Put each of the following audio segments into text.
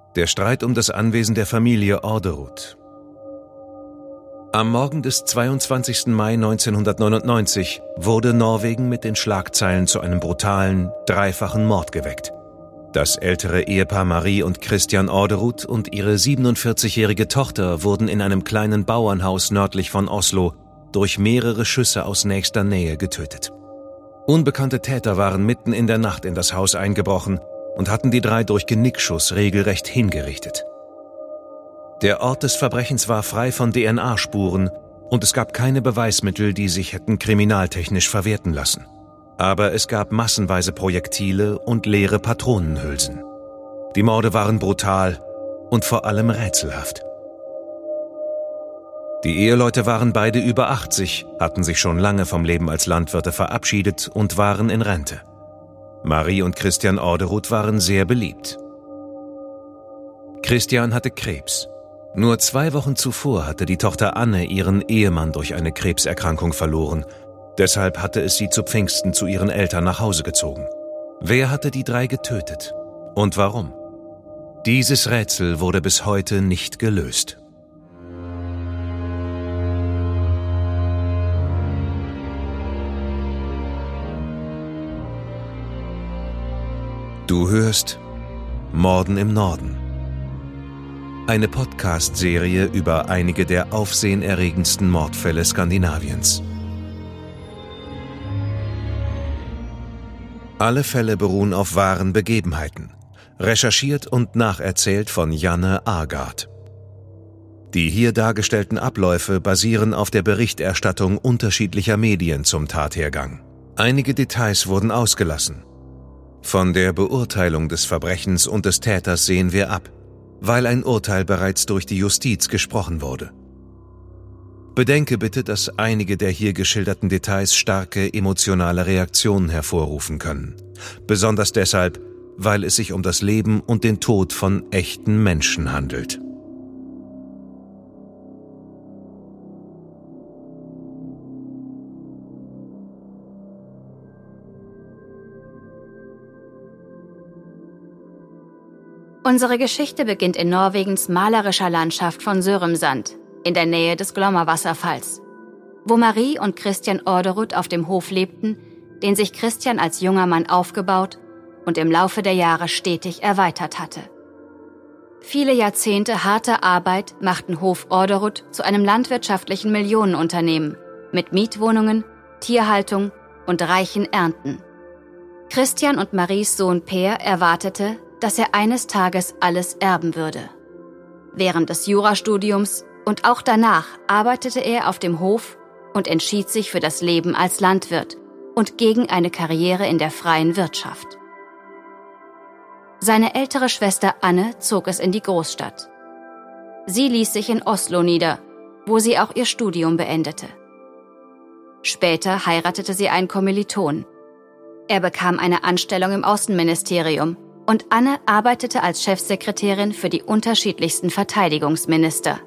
Der Streit um das Anwesen der Familie Orderud. Am Morgen des 22. Mai 1999 wurde Norwegen mit den Schlagzeilen zu einem brutalen, dreifachen Mord geweckt. Das ältere Ehepaar Marie und Christian Orderud und ihre 47-jährige Tochter wurden in einem kleinen Bauernhaus nördlich von Oslo durch mehrere Schüsse aus nächster Nähe getötet. Unbekannte Täter waren mitten in der Nacht in das Haus eingebrochen und hatten die drei durch Genickschuss regelrecht hingerichtet. Der Ort des Verbrechens war frei von DNA-Spuren und es gab keine Beweismittel, die sich hätten kriminaltechnisch verwerten lassen. Aber es gab massenweise Projektile und leere Patronenhülsen. Die Morde waren brutal und vor allem rätselhaft. Die Eheleute waren beide über 80, hatten sich schon lange vom Leben als Landwirte verabschiedet und waren in Rente. Marie und Christian Orderud waren sehr beliebt. Christian hatte Krebs. Nur 2 Wochen zuvor hatte die Tochter Anne ihren Ehemann durch eine Krebserkrankung verloren. Deshalb hatte es sie zu Pfingsten zu ihren Eltern nach Hause gezogen. Wer hatte die drei getötet? Und warum? Dieses Rätsel wurde bis heute nicht gelöst. Du hörst Morden im Norden. Eine Podcast-Serie über einige der aufsehenerregendsten Mordfälle Skandinaviens. Alle Fälle beruhen auf wahren Begebenheiten, recherchiert und nacherzählt von Janne Agard. Die hier dargestellten Abläufe basieren auf der Berichterstattung unterschiedlicher Medien zum Tathergang. Einige Details wurden ausgelassen. Von der Beurteilung des Verbrechens und des Täters sehen wir ab, weil ein Urteil bereits durch die Justiz gesprochen wurde. Bedenke bitte, dass einige der hier geschilderten Details starke emotionale Reaktionen hervorrufen können. Besonders deshalb, weil es sich um das Leben und den Tod von echten Menschen handelt. Unsere Geschichte beginnt in Norwegens malerischer Landschaft von Sørumsand, in der Nähe des Glomma-Wasserfalls, wo Marie und Christian Orderud auf dem Hof lebten, den sich Christian als junger Mann aufgebaut und im Laufe der Jahre stetig erweitert hatte. Viele Jahrzehnte harter Arbeit machten Hof Orderud zu einem landwirtschaftlichen Millionenunternehmen mit Mietwohnungen, Tierhaltung und reichen Ernten. Christian und Maries Sohn Per erwartete, dass er eines Tages alles erben würde. Während des Jurastudiums und auch danach arbeitete er auf dem Hof und entschied sich für das Leben als Landwirt und gegen eine Karriere in der freien Wirtschaft. Seine ältere Schwester Anne zog es in die Großstadt. Sie ließ sich in Oslo nieder, wo sie auch ihr Studium beendete. Später heiratete sie einen Kommiliton. Er bekam eine Anstellung im Außenministerium und Anne arbeitete als Chefsekretärin für die unterschiedlichsten Verteidigungsminister.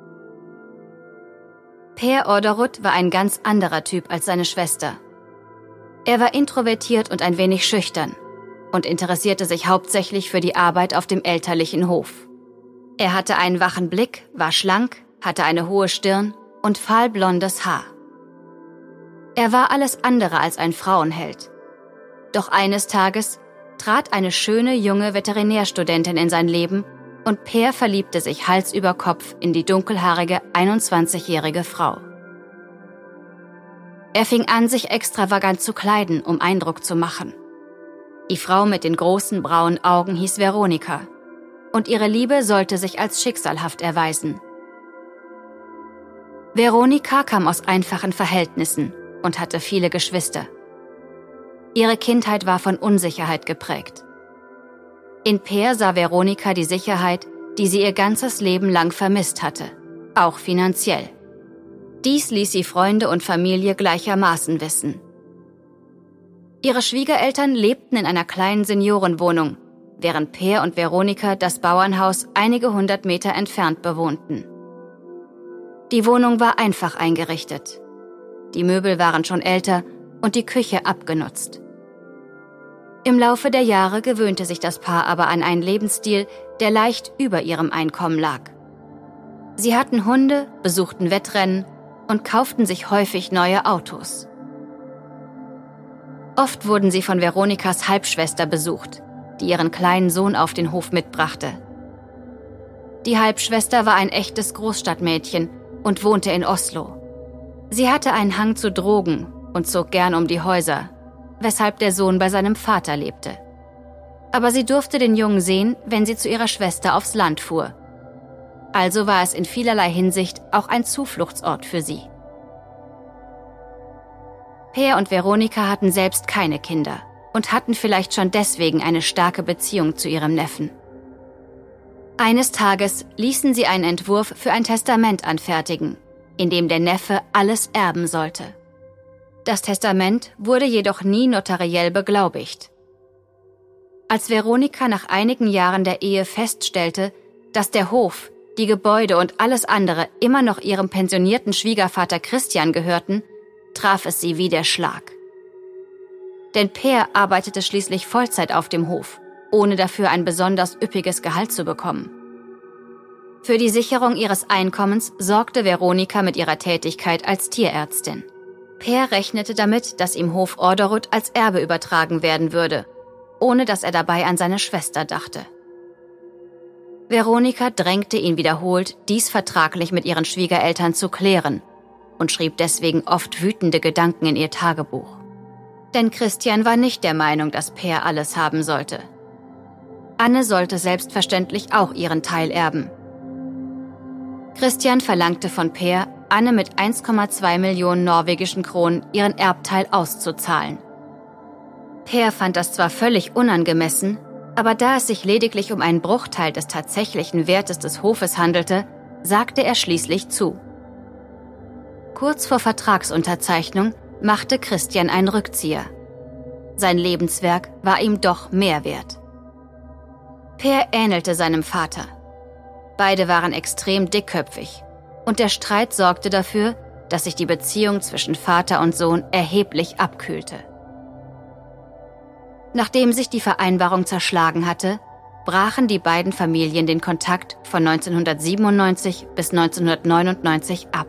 Per Orderud war ein ganz anderer Typ als seine Schwester. Er war introvertiert und ein wenig schüchtern und interessierte sich hauptsächlich für die Arbeit auf dem elterlichen Hof. Er hatte einen wachen Blick, war schlank, hatte eine hohe Stirn und fahlblondes Haar. Er war alles andere als ein Frauenheld. Doch eines Tages trat eine schöne junge Veterinärstudentin in sein Leben und Per verliebte sich Hals über Kopf in die dunkelhaarige 21-jährige Frau. Er fing an, sich extravagant zu kleiden, um Eindruck zu machen. Die Frau mit den großen braunen Augen hieß Veronika und ihre Liebe sollte sich als schicksalhaft erweisen. Veronika kam aus einfachen Verhältnissen und hatte viele Geschwister. Ihre Kindheit war von Unsicherheit geprägt. In Per sah Veronika die Sicherheit, die sie ihr ganzes Leben lang vermisst hatte, auch finanziell. Dies ließ sie Freunde und Familie gleichermaßen wissen. Ihre Schwiegereltern lebten in einer kleinen Seniorenwohnung, während Per und Veronika das Bauernhaus einige 100 Meter entfernt bewohnten. Die Wohnung war einfach eingerichtet. Die Möbel waren schon älter und die Küche abgenutzt. Im Laufe der Jahre gewöhnte sich das Paar aber an einen Lebensstil, der leicht über ihrem Einkommen lag. Sie hatten Hunde, besuchten Wettrennen und kauften sich häufig neue Autos. Oft wurden sie von Veronikas Halbschwester besucht, die ihren kleinen Sohn auf den Hof mitbrachte. Die Halbschwester war ein echtes Großstadtmädchen und wohnte in Oslo. Sie hatte einen Hang zu Drogen und zog gern um die Häuser, weshalb der Sohn bei seinem Vater lebte. Aber sie durfte den Jungen sehen, wenn sie zu ihrer Schwester aufs Land fuhr. Also war es in vielerlei Hinsicht auch ein Zufluchtsort für sie. Per und Veronika hatten selbst keine Kinder und hatten vielleicht schon deswegen eine starke Beziehung zu ihrem Neffen. Eines Tages ließen sie einen Entwurf für ein Testament anfertigen, in dem der Neffe alles erben sollte. Das Testament wurde jedoch nie notariell beglaubigt. Als Veronika nach einigen Jahren der Ehe feststellte, dass der Hof, die Gebäude und alles andere immer noch ihrem pensionierten Schwiegervater Christian gehörten, traf es sie wie der Schlag. Denn Per arbeitete schließlich Vollzeit auf dem Hof, ohne dafür ein besonders üppiges Gehalt zu bekommen. Für die Sicherung ihres Einkommens sorgte Veronika mit ihrer Tätigkeit als Tierärztin. Per rechnete damit, dass ihm Hof Orderud als Erbe übertragen werden würde, ohne dass er dabei an seine Schwester dachte. Veronika drängte ihn wiederholt, dies vertraglich mit ihren Schwiegereltern zu klären und schrieb deswegen oft wütende Gedanken in ihr Tagebuch. Denn Christian war nicht der Meinung, dass Per alles haben sollte. Anne sollte selbstverständlich auch ihren Teil erben. Christian verlangte von Per, Anne mit 1,2 Millionen norwegischen Kronen ihren Erbteil auszuzahlen. Per fand das zwar völlig unangemessen, aber da es sich lediglich um einen Bruchteil des tatsächlichen Wertes des Hofes handelte, sagte er schließlich zu. Kurz vor Vertragsunterzeichnung machte Christian einen Rückzieher. Sein Lebenswerk war ihm doch mehr wert. Per ähnelte seinem Vater. Beide waren extrem dickköpfig und der Streit sorgte dafür, dass sich die Beziehung zwischen Vater und Sohn erheblich abkühlte. Nachdem sich die Vereinbarung zerschlagen hatte, brachen die beiden Familien den Kontakt von 1997 bis 1999 ab.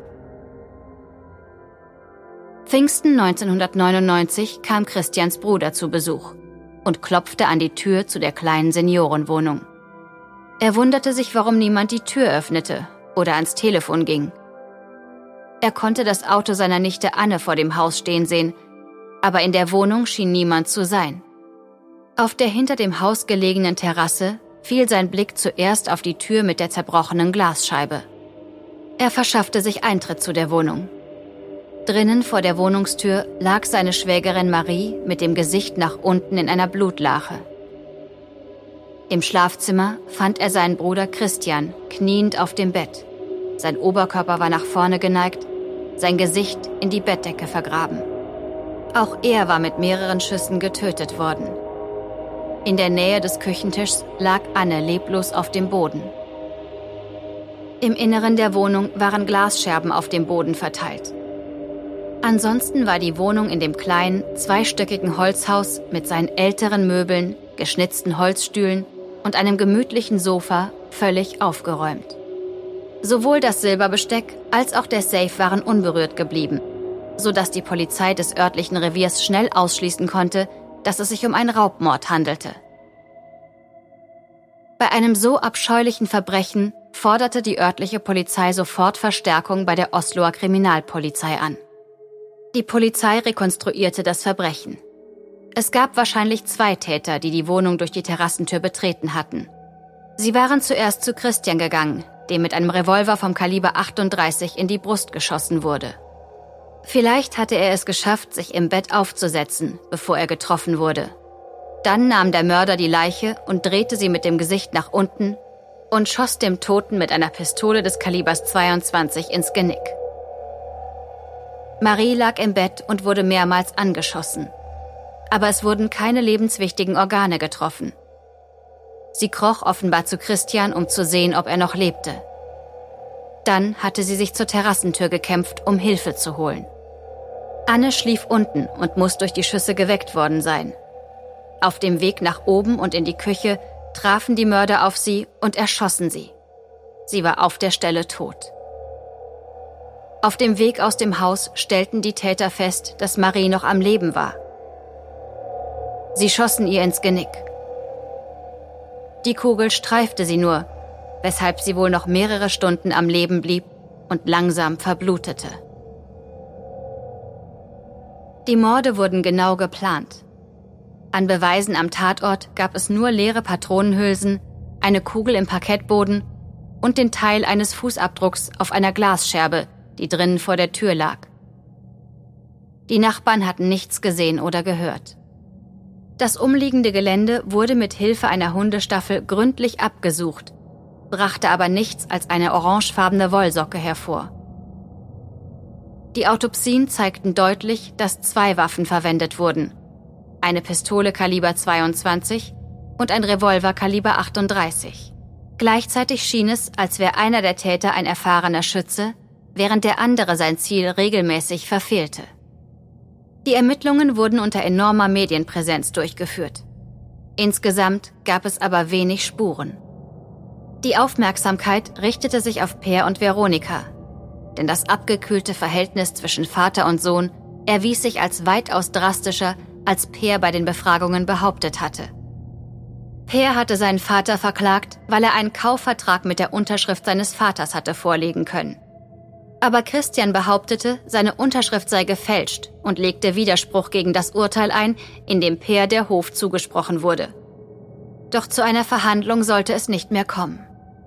Pfingsten 1999 kam Christians Bruder zu Besuch und klopfte an die Tür zu der kleinen Seniorenwohnung. Er wunderte sich, warum niemand die Tür öffnete oder ans Telefon ging. Er konnte das Auto seiner Nichte Anne vor dem Haus stehen sehen, aber in der Wohnung schien niemand zu sein. Auf der hinter dem Haus gelegenen Terrasse fiel sein Blick zuerst auf die Tür mit der zerbrochenen Glasscheibe. Er verschaffte sich Eintritt zu der Wohnung. Drinnen vor der Wohnungstür lag seine Schwägerin Marie mit dem Gesicht nach unten in einer Blutlache. Im Schlafzimmer fand er seinen Bruder Christian kniend auf dem Bett. Sein Oberkörper war nach vorne geneigt, sein Gesicht in die Bettdecke vergraben. Auch er war mit mehreren Schüssen getötet worden. In der Nähe des Küchentischs lag Anne leblos auf dem Boden. Im Inneren der Wohnung waren Glasscherben auf dem Boden verteilt. Ansonsten war die Wohnung in dem kleinen, zweistöckigen Holzhaus mit seinen älteren Möbeln, geschnitzten Holzstühlen und einem gemütlichen Sofa völlig aufgeräumt. Sowohl das Silberbesteck als auch der Safe waren unberührt geblieben, sodass die Polizei des örtlichen Reviers schnell ausschließen konnte, dass es sich um einen Raubmord handelte. Bei einem so abscheulichen Verbrechen forderte die örtliche Polizei sofort Verstärkung bei der Osloer Kriminalpolizei an. Die Polizei rekonstruierte das Verbrechen. Es gab wahrscheinlich 2 Täter, die die Wohnung durch die Terrassentür betreten hatten. Sie waren zuerst zu Christian gegangen, dem mit einem Revolver vom Kaliber 38 in die Brust geschossen wurde. Vielleicht hatte er es geschafft, sich im Bett aufzusetzen, bevor er getroffen wurde. Dann nahm der Mörder die Leiche und drehte sie mit dem Gesicht nach unten und schoss dem Toten mit einer Pistole des Kalibers 22 ins Genick. Marie lag im Bett und wurde mehrmals angeschossen. Aber es wurden keine lebenswichtigen Organe getroffen. Sie kroch offenbar zu Christian, um zu sehen, ob er noch lebte. Dann hatte sie sich zur Terrassentür gekämpft, um Hilfe zu holen. Anne schlief unten und muss durch die Schüsse geweckt worden sein. Auf dem Weg nach oben und in die Küche trafen die Mörder auf sie und erschossen sie. Sie war auf der Stelle tot. Auf dem Weg aus dem Haus stellten die Täter fest, dass Marie noch am Leben war. Sie schossen ihr ins Genick. Die Kugel streifte sie nur, weshalb sie wohl noch mehrere Stunden am Leben blieb und langsam verblutete. Die Morde wurden genau geplant. An Beweisen am Tatort gab es nur leere Patronenhülsen, eine Kugel im Parkettboden und den Teil eines Fußabdrucks auf einer Glasscherbe, die drinnen vor der Tür lag. Die Nachbarn hatten nichts gesehen oder gehört. Das umliegende Gelände wurde mit Hilfe einer Hundestaffel gründlich abgesucht, brachte aber nichts als eine orangefarbene Wollsocke hervor. Die Autopsien zeigten deutlich, dass 2 Waffen verwendet wurden: eine Pistole Kaliber 22 und ein Revolver Kaliber 38. Gleichzeitig schien es, als wäre einer der Täter ein erfahrener Schütze, während der andere sein Ziel regelmäßig verfehlte. Die Ermittlungen wurden unter enormer Medienpräsenz durchgeführt. Insgesamt gab es aber wenig Spuren. Die Aufmerksamkeit richtete sich auf Per und Veronika, denn das abgekühlte Verhältnis zwischen Vater und Sohn erwies sich als weitaus drastischer, als Per bei den Befragungen behauptet hatte. Per hatte seinen Vater verklagt, weil er einen Kaufvertrag mit der Unterschrift seines Vaters hatte vorlegen können. Aber Christian behauptete, seine Unterschrift sei gefälscht und legte Widerspruch gegen das Urteil ein, in dem Per der Hof zugesprochen wurde. Doch zu einer Verhandlung sollte es nicht mehr kommen.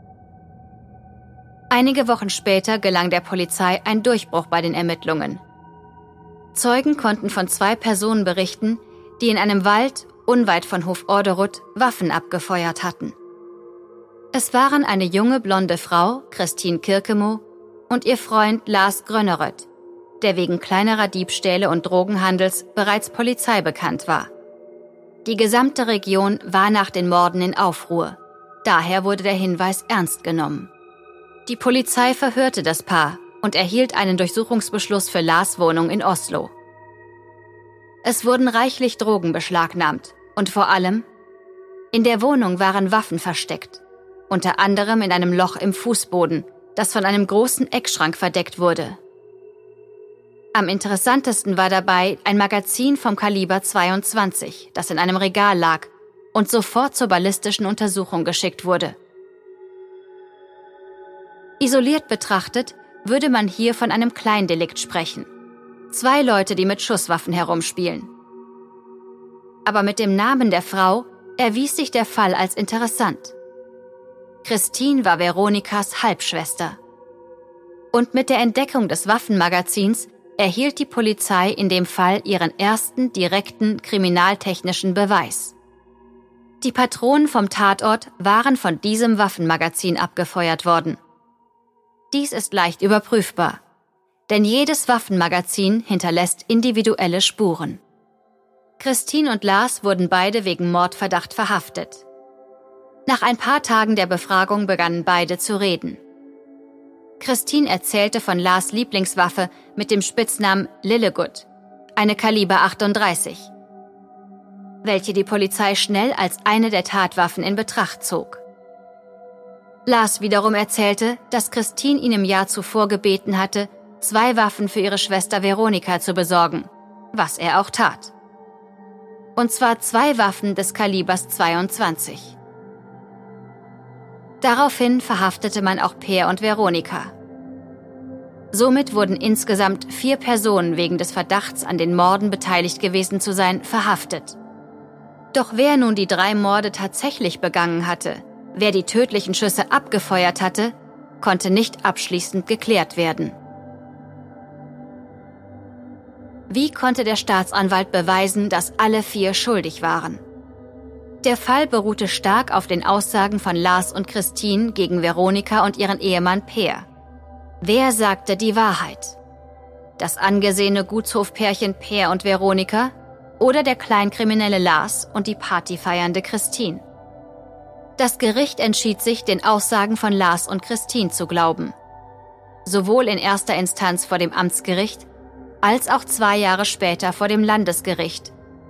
Einige Wochen später gelang der Polizei ein Durchbruch bei den Ermittlungen. Zeugen konnten von 2 Personen berichten, die in einem Wald unweit von Hof Orderud Waffen abgefeuert hatten. Es waren eine junge blonde Frau, Christine Kirkemo, und ihr Freund Lars Gröneröd, der wegen kleinerer Diebstähle und Drogenhandels bereits Polizei bekannt war. Die gesamte Region war nach den Morden in Aufruhr. Daher wurde der Hinweis ernst genommen. Die Polizei verhörte das Paar und erhielt einen Durchsuchungsbeschluss für Lars' Wohnung in Oslo. Es wurden reichlich Drogen beschlagnahmt und vor allem in der Wohnung waren Waffen versteckt, unter anderem in einem Loch im Fußboden, das von einem großen Eckschrank verdeckt wurde. Am interessantesten war dabei ein Magazin vom Kaliber 22, das in einem Regal lag und sofort zur ballistischen Untersuchung geschickt wurde. Isoliert betrachtet würde man hier von einem Kleindelikt sprechen. 2 Leute, die mit Schusswaffen herumspielen. Aber mit dem Namen der Frau erwies sich der Fall als interessant. Christine war Veronikas Halbschwester. Und mit der Entdeckung des Waffenmagazins erhielt die Polizei in dem Fall ihren ersten direkten kriminaltechnischen Beweis. Die Patronen vom Tatort waren von diesem Waffenmagazin abgefeuert worden. Dies ist leicht überprüfbar, denn jedes Waffenmagazin hinterlässt individuelle Spuren. Christine und Lars wurden beide wegen Mordverdacht verhaftet. Nach ein paar Tagen der Befragung begannen beide zu reden. Christine erzählte von Lars' Lieblingswaffe mit dem Spitznamen Lillegut, eine Kaliber 38, welche die Polizei schnell als eine der Tatwaffen in Betracht zog. Lars wiederum erzählte, dass Christine ihn im Jahr zuvor gebeten hatte, 2 Waffen für ihre Schwester Veronika zu besorgen, was er auch tat. Und zwar 2 Waffen des Kalibers 22. Daraufhin verhaftete man auch Per und Veronika. Somit wurden insgesamt 4 Personen wegen des Verdachts, an den Morden beteiligt gewesen zu sein, verhaftet. Doch wer nun die 3 Morde tatsächlich begangen hatte, wer die tödlichen Schüsse abgefeuert hatte, konnte nicht abschließend geklärt werden. Wie konnte der Staatsanwalt beweisen, dass alle 4 schuldig waren? Der Fall beruhte stark auf den Aussagen von Lars und Christine gegen Veronika und ihren Ehemann Per. Wer sagte die Wahrheit? Das angesehene Gutshofpärchen Per und Veronika oder der kleinkriminelle Lars und die partyfeiernde Christine? Das Gericht entschied sich, den Aussagen von Lars und Christine zu glauben. Sowohl in erster Instanz vor dem Amtsgericht, als auch 2 Jahre später vor dem Landesgericht,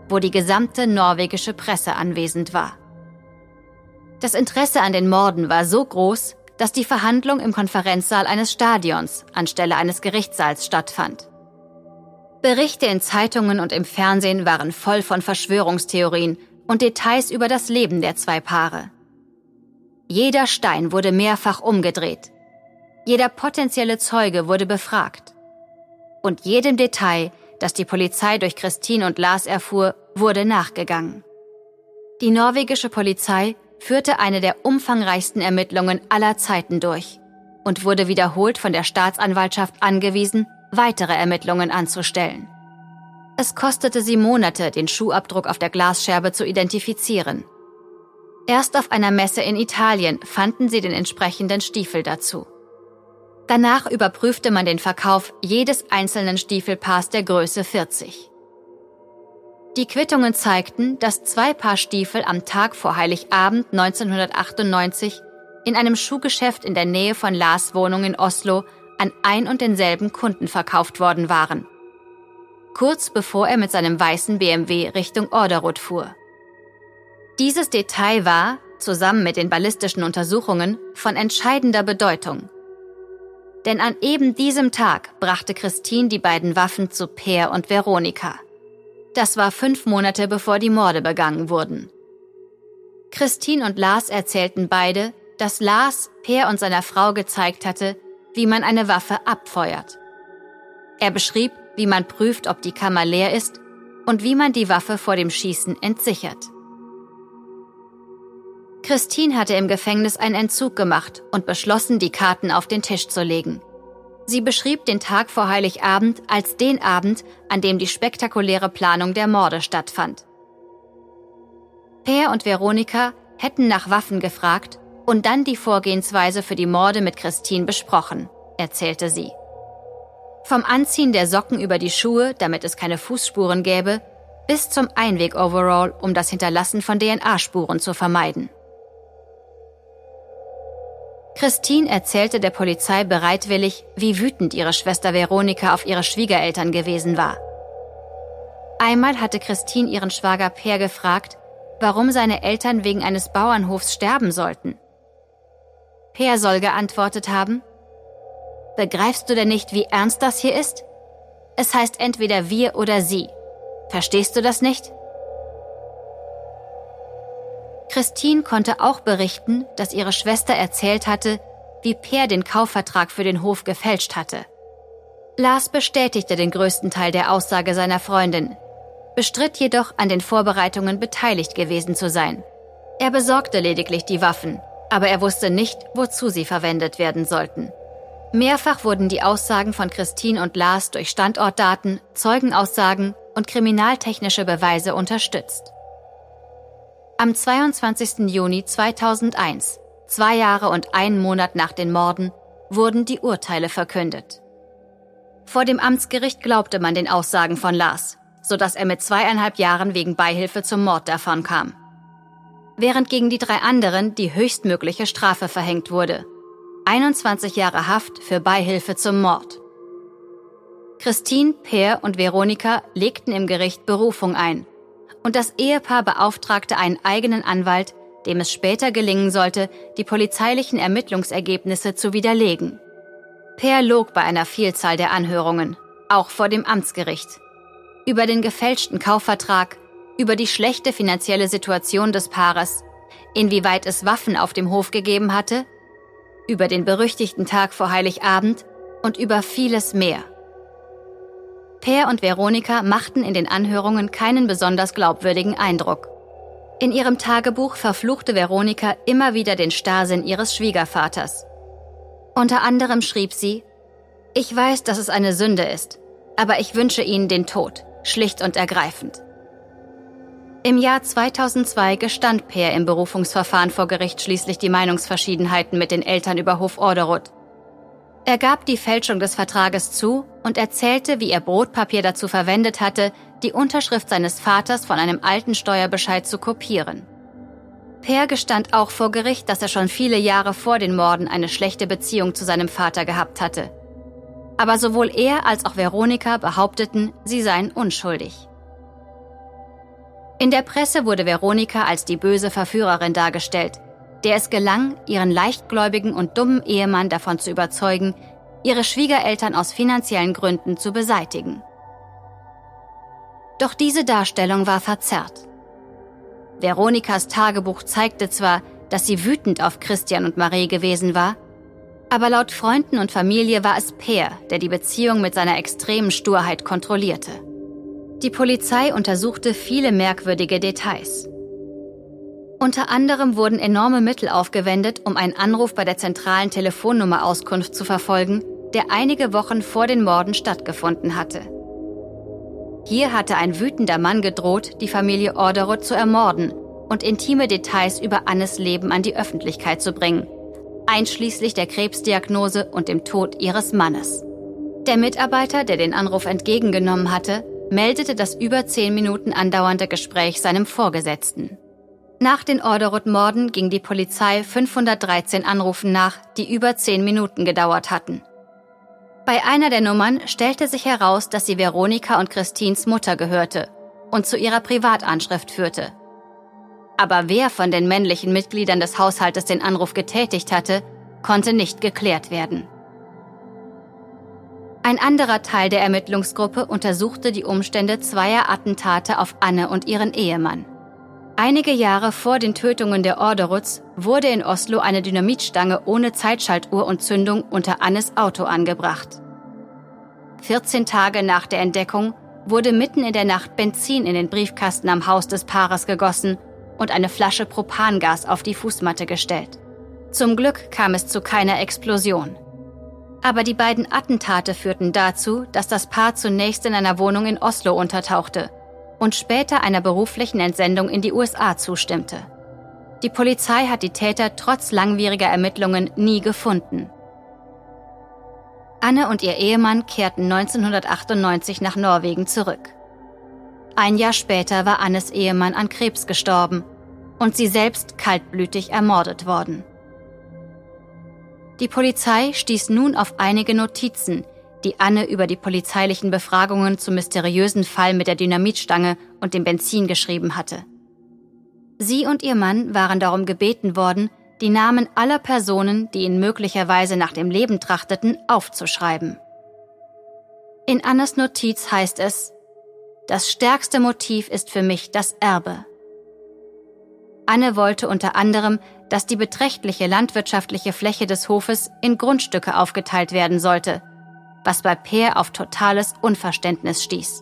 wo die gesamte norwegische Presse anwesend war. Das Interesse an den Morden war so groß, dass die Verhandlung im Konferenzsaal eines Stadions anstelle eines Gerichtssaals stattfand. Berichte in Zeitungen und im Fernsehen waren voll von Verschwörungstheorien und Details über das Leben der zwei Paare. Jeder Stein wurde mehrfach umgedreht. Jeder potenzielle Zeuge wurde befragt. Und jedem Detail, das die Polizei durch Kristin und Lars erfuhr, wurde nachgegangen. Die norwegische Polizei führte eine der umfangreichsten Ermittlungen aller Zeiten durch und wurde wiederholt von der Staatsanwaltschaft angewiesen, weitere Ermittlungen anzustellen. Es kostete sie Monate, den Schuhabdruck auf der Glasscherbe zu identifizieren. Erst auf einer Messe in Italien fanden sie den entsprechenden Stiefel dazu. Danach überprüfte man den Verkauf jedes einzelnen Stiefelpaars der Größe 40. Die Quittungen zeigten, dass 2 Paar Stiefel am Tag vor Heiligabend 1998 in einem Schuhgeschäft in der Nähe von Lars' Wohnung in Oslo an ein und denselben Kunden verkauft worden waren. Kurz bevor er mit seinem weißen BMW Richtung Orderud fuhr. Dieses Detail war, zusammen mit den ballistischen Untersuchungen, von entscheidender Bedeutung. Denn an eben diesem Tag brachte Kristin die beiden Waffen zu Per und Veronika. Das war 5 Monate bevor die Morde begangen wurden. Kristin und Lars erzählten beide, dass Lars Per und seiner Frau gezeigt hatte, wie man eine Waffe abfeuert. Er beschrieb, wie man prüft, ob die Kammer leer ist und wie man die Waffe vor dem Schießen entsichert. Kristin hatte im Gefängnis einen Entzug gemacht und beschlossen, die Karten auf den Tisch zu legen. Sie beschrieb den Tag vor Heiligabend als den Abend, an dem die spektakuläre Planung der Morde stattfand. Per und Veronika hätten nach Waffen gefragt und dann die Vorgehensweise für die Morde mit Kristin besprochen, erzählte sie. Vom Anziehen der Socken über die Schuhe, damit es keine Fußspuren gäbe, bis zum Einweg-Overall, um das Hinterlassen von DNA-Spuren zu vermeiden. Kristin erzählte der Polizei bereitwillig, wie wütend ihre Schwester Veronika auf ihre Schwiegereltern gewesen war. Einmal hatte Kristin ihren Schwager Per gefragt, warum seine Eltern wegen eines Bauernhofs sterben sollten. Per soll geantwortet haben: Begreifst du denn nicht, wie ernst das hier ist? Es heißt entweder wir oder sie. Verstehst du das nicht? Kristin konnte auch berichten, dass ihre Schwester erzählt hatte, wie Per den Kaufvertrag für den Hof gefälscht hatte. Lars bestätigte den größten Teil der Aussage seiner Freundin, bestritt jedoch, an den Vorbereitungen beteiligt gewesen zu sein. Er besorgte lediglich die Waffen, aber er wusste nicht, wozu sie verwendet werden sollten. Mehrfach wurden die Aussagen von Kristin und Lars durch Standortdaten, Zeugenaussagen und kriminaltechnische Beweise unterstützt. Am 22. Juni 2001, 2 Jahre und 1 Monat nach den Morden, wurden die Urteile verkündet. Vor dem Amtsgericht glaubte man den Aussagen von Lars, sodass er mit 2,5 Jahren wegen Beihilfe zum Mord davonkam. Während gegen die 3 anderen die höchstmögliche Strafe verhängt wurde: 21 Jahre Haft für Beihilfe zum Mord. Kristin, Per und Veronika legten im Gericht Berufung ein. Und das Ehepaar beauftragte einen eigenen Anwalt, dem es später gelingen sollte, die polizeilichen Ermittlungsergebnisse zu widerlegen. Per log bei einer Vielzahl der Anhörungen, auch vor dem Amtsgericht. Über den gefälschten Kaufvertrag, über die schlechte finanzielle Situation des Paares, inwieweit es Waffen auf dem Hof gegeben hatte, über den berüchtigten Tag vor Heiligabend und über vieles mehr. Per und Veronika machten in den Anhörungen keinen besonders glaubwürdigen Eindruck. In ihrem Tagebuch verfluchte Veronika immer wieder den Starrsinn ihres Schwiegervaters. Unter anderem schrieb sie: Ich weiß, dass es eine Sünde ist, aber ich wünsche ihnen den Tod, schlicht und ergreifend. Im Jahr 2002 gestand Per im Berufungsverfahren vor Gericht schließlich die Meinungsverschiedenheiten mit den Eltern über Hof Orderud. Er gab die Fälschung des Vertrages zu und erzählte, wie er Brotpapier dazu verwendet hatte, die Unterschrift seines Vaters von einem alten Steuerbescheid zu kopieren. Per gestand auch vor Gericht, dass er schon viele Jahre vor den Morden eine schlechte Beziehung zu seinem Vater gehabt hatte. Aber sowohl er als auch Veronika behaupteten, sie seien unschuldig. In der Presse wurde Veronika als die böse Verführerin dargestellt, der es gelang, ihren leichtgläubigen und dummen Ehemann davon zu überzeugen, ihre Schwiegereltern aus finanziellen Gründen zu beseitigen. Doch diese Darstellung war verzerrt. Veronikas Tagebuch zeigte zwar, dass sie wütend auf Christian und Marie gewesen war, aber laut Freunden und Familie war es Peer, der die Beziehung mit seiner extremen Sturheit kontrollierte. Die Polizei untersuchte viele merkwürdige Details. Unter anderem wurden enorme Mittel aufgewendet, um einen Anruf bei der zentralen Telefonnummer-Auskunft zu verfolgen, der einige Wochen vor den Morden stattgefunden hatte. Hier hatte ein wütender Mann gedroht, die Familie Orderud zu ermorden und intime Details über Annes Leben an die Öffentlichkeit zu bringen, einschließlich der Krebsdiagnose und dem Tod ihres Mannes. Der Mitarbeiter, der den Anruf entgegengenommen hatte, meldete das über 10 Minuten andauernde Gespräch seinem Vorgesetzten. Nach den Orderud-Morden ging die Polizei 513 Anrufen nach, die über 10 Minuten gedauert hatten. Bei einer der Nummern stellte sich heraus, dass sie Veronika und Christines Mutter gehörte und zu ihrer Privatanschrift führte. Aber wer von den männlichen Mitgliedern des Haushaltes den Anruf getätigt hatte, konnte nicht geklärt werden. Ein anderer Teil der Ermittlungsgruppe untersuchte die Umstände zweier Attentate auf Anne und ihren Ehemann. Einige Jahre vor den Tötungen der Orderuds wurde in Oslo eine Dynamitstange ohne Zeitschaltuhr und Zündung unter Annes Auto angebracht. 14 Tage nach der Entdeckung wurde mitten in der Nacht Benzin in den Briefkasten am Haus des Paares gegossen und eine Flasche Propangas auf die Fußmatte gestellt. Zum Glück kam es zu keiner Explosion. Aber die beiden Attentate führten dazu, dass das Paar zunächst in einer Wohnung in Oslo untertauchte und später einer beruflichen Entsendung in die USA zustimmte. Die Polizei hat die Täter trotz langwieriger Ermittlungen nie gefunden. Anne und ihr Ehemann kehrten 1998 nach Norwegen zurück. Ein Jahr später war Annes Ehemann an Krebs gestorben und sie selbst kaltblütig ermordet worden. Die Polizei stieß nun auf einige Notizen, die Anne über die polizeilichen Befragungen zum mysteriösen Fall mit der Dynamitstange und dem Benzin geschrieben hatte. Sie und ihr Mann waren darum gebeten worden, die Namen aller Personen, die ihnen möglicherweise nach dem Leben trachteten, aufzuschreiben. In Annes Notiz heißt es: Das stärkste Motiv ist für mich das Erbe. Anne wollte unter anderem, dass die beträchtliche landwirtschaftliche Fläche des Hofes in Grundstücke aufgeteilt werden sollte, was bei Peer auf totales Unverständnis stieß.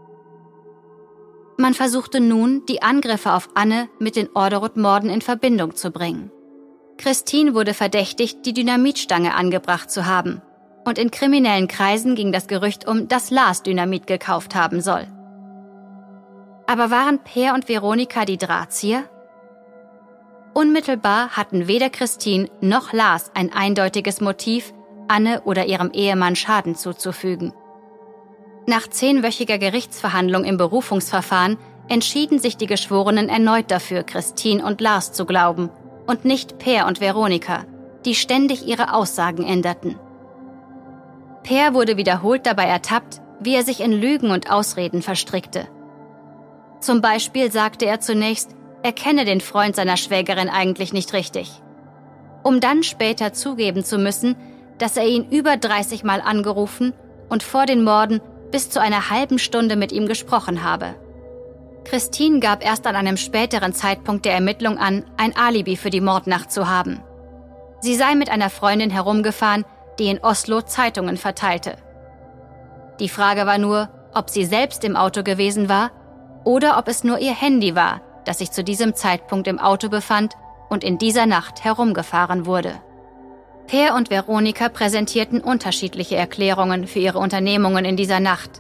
Man versuchte nun, die Angriffe auf Anne mit den Orderud-Morden in Verbindung zu bringen. Christine wurde verdächtigt, die Dynamitstange angebracht zu haben, und in kriminellen Kreisen ging das Gerücht um, dass Lars Dynamit gekauft haben soll. Aber waren Peer und Veronika die Drahtzieher? Unmittelbar hatten weder Christine noch Lars ein eindeutiges Motiv, Anne oder ihrem Ehemann Schaden zuzufügen. Nach 10-wöchiger Gerichtsverhandlung im Berufungsverfahren entschieden sich die Geschworenen erneut dafür, Christine und Lars zu glauben und nicht Peer und Veronika, die ständig ihre Aussagen änderten. Peer wurde wiederholt dabei ertappt, wie er sich in Lügen und Ausreden verstrickte. Zum Beispiel sagte er zunächst, er kenne den Freund seiner Schwägerin eigentlich nicht richtig, um dann später zugeben zu müssen, dass er ihn über 30 Mal angerufen und vor den Morden bis zu einer halben Stunde mit ihm gesprochen habe. Christine gab erst an einem späteren Zeitpunkt der Ermittlung an, ein Alibi für die Mordnacht zu haben. Sie sei mit einer Freundin herumgefahren, die in Oslo Zeitungen verteilte. Die Frage war nur, ob sie selbst im Auto gewesen war oder ob es nur ihr Handy war, das sich zu diesem Zeitpunkt im Auto befand und in dieser Nacht herumgefahren wurde. Peer und Veronika präsentierten unterschiedliche Erklärungen für ihre Unternehmungen in dieser Nacht.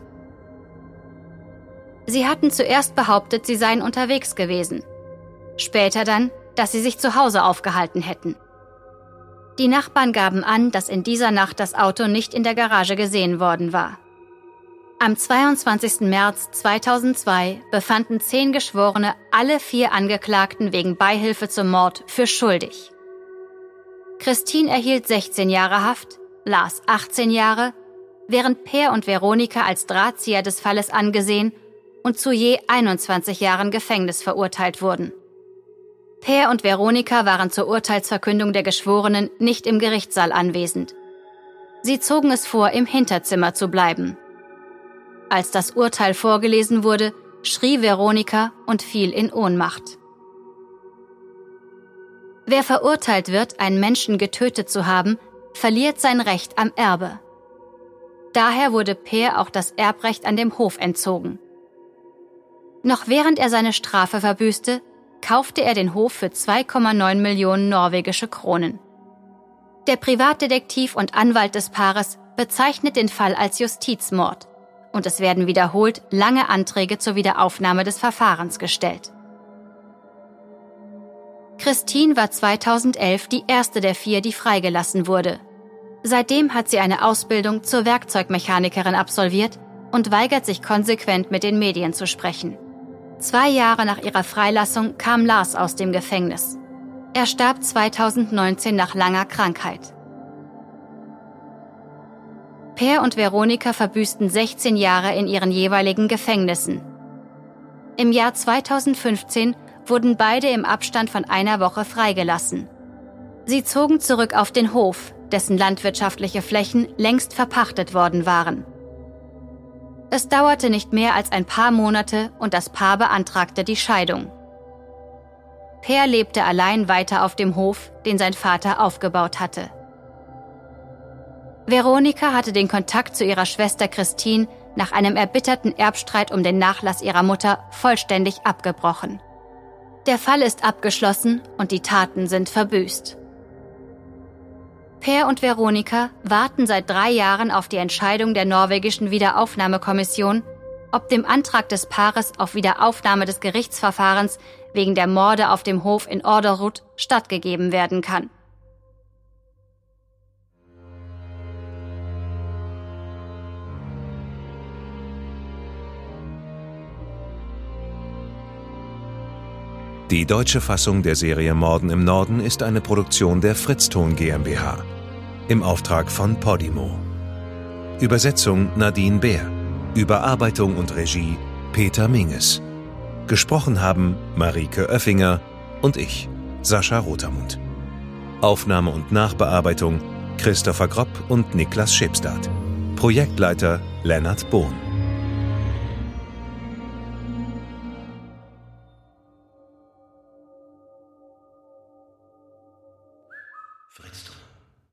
Sie hatten zuerst behauptet, sie seien unterwegs gewesen. Später dann, dass sie sich zu Hause aufgehalten hätten. Die Nachbarn gaben an, dass in dieser Nacht das Auto nicht in der Garage gesehen worden war. Am 22. März 2002 befanden 10 Geschworene alle 4 Angeklagten wegen Beihilfe zum Mord für schuldig. Christine erhielt 16 Jahre Haft, Lars 18 Jahre, während Peer und Veronika als Drahtzieher des Falles angesehen und zu je 21 Jahren Gefängnis verurteilt wurden. Per und Veronika waren zur Urteilsverkündung der Geschworenen nicht im Gerichtssaal anwesend. Sie zogen es vor, im Hinterzimmer zu bleiben. Als das Urteil vorgelesen wurde, schrie Veronika und fiel in Ohnmacht. Wer verurteilt wird, einen Menschen getötet zu haben, verliert sein Recht am Erbe. Daher wurde Per auch das Erbrecht an dem Hof entzogen. Noch während er seine Strafe verbüßte, kaufte er den Hof für 2,9 Millionen norwegische Kronen. Der Privatdetektiv und Anwalt des Paares bezeichnet den Fall als Justizmord und es werden wiederholt lange Anträge zur Wiederaufnahme des Verfahrens gestellt. Christine war 2011 die erste der 4, die freigelassen wurde. Seitdem hat sie eine Ausbildung zur Werkzeugmechanikerin absolviert und weigert sich konsequent, mit den Medien zu sprechen. 2 Jahre nach ihrer Freilassung kam Lars aus dem Gefängnis. Er starb 2019 nach langer Krankheit. Per und Veronika verbüßten 16 Jahre in ihren jeweiligen Gefängnissen. Im Jahr 2015 wurden beide im Abstand von einer Woche freigelassen. Sie zogen zurück auf den Hof, dessen landwirtschaftliche Flächen längst verpachtet worden waren. Es dauerte nicht mehr als ein paar Monate und das Paar beantragte die Scheidung. Per lebte allein weiter auf dem Hof, den sein Vater aufgebaut hatte. Veronika hatte den Kontakt zu ihrer Schwester Christine nach einem erbitterten Erbstreit um den Nachlass ihrer Mutter vollständig abgebrochen. Der Fall ist abgeschlossen und die Taten sind verbüßt. Per und Veronika warten seit 3 Jahren auf die Entscheidung der norwegischen Wiederaufnahmekommission, ob dem Antrag des Paares auf Wiederaufnahme des Gerichtsverfahrens wegen der Morde auf dem Hof in Orderud stattgegeben werden kann. Die deutsche Fassung der Serie Morden im Norden ist eine Produktion der Fritzton GmbH im Auftrag von Podimo. Übersetzung Nadine Bär, Überarbeitung und Regie Peter Minges. Gesprochen haben Marike Oeffinger und ich, Sascha Rotermund. Aufnahme und Nachbearbeitung Christopher Gropp und Niklas Schipstadt. Projektleiter Lennart Bohn.